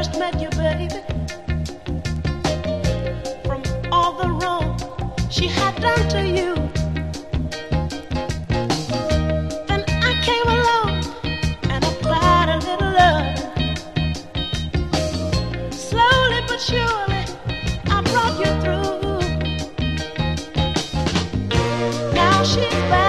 first met you, baby, from all the wrong she had done to you. Then I came along and applied a little love. Slowly but surely, I brought you through. Now she's back.